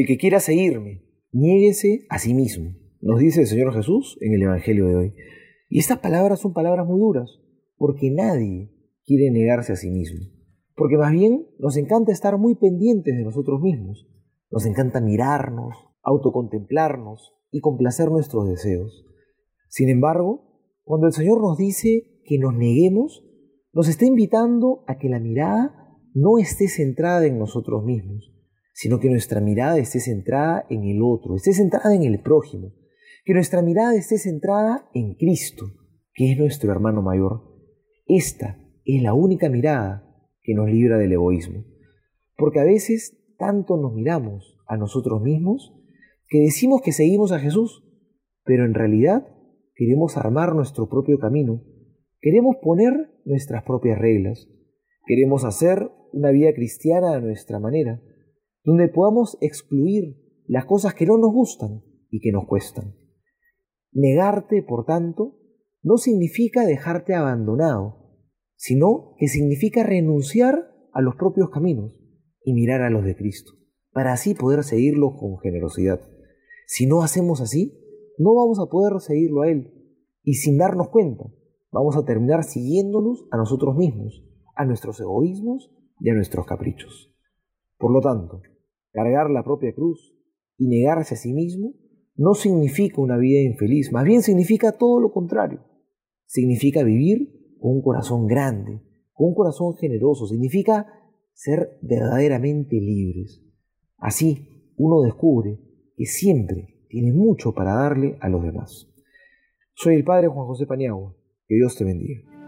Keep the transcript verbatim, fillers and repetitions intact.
El que quiera seguirme, niéguese a sí mismo, nos dice el Señor Jesús en el Evangelio de hoy. Y estas palabras son palabras muy duras, porque nadie quiere negarse a sí mismo. Porque más bien nos encanta estar muy pendientes de nosotros mismos. Nos encanta mirarnos, autocontemplarnos y complacer nuestros deseos. Sin embargo, cuando el Señor nos dice que nos neguemos, nos está invitando a que la mirada no esté centrada en nosotros mismos, sino que nuestra mirada esté centrada en el otro, esté centrada en el prójimo, que nuestra mirada esté centrada en Cristo, que es nuestro hermano mayor. Esta es la única mirada que nos libra del egoísmo, porque a veces tanto nos miramos a nosotros mismos que decimos que seguimos a Jesús, pero en realidad queremos armar nuestro propio camino, queremos poner nuestras propias reglas, queremos hacer una vida cristiana a nuestra manera, donde podamos excluir las cosas que no nos gustan y que nos cuestan. Negarte, por tanto, no significa dejarte abandonado, sino que significa renunciar a los propios caminos y mirar a los de Cristo, para así poder seguirlo con generosidad. Si no hacemos así, no vamos a poder seguirlo a Él, y sin darnos cuenta, vamos a terminar siguiéndonos a nosotros mismos, a nuestros egoísmos y a nuestros caprichos. Por lo tanto, cargar la propia cruz y negarse a sí mismo no significa una vida infeliz, más bien significa todo lo contrario. Significa vivir con un corazón grande, con un corazón generoso, significa ser verdaderamente libres. Así uno descubre que siempre tiene mucho para darle a los demás. Soy el Padre Juan José Paniagua. Que Dios te bendiga.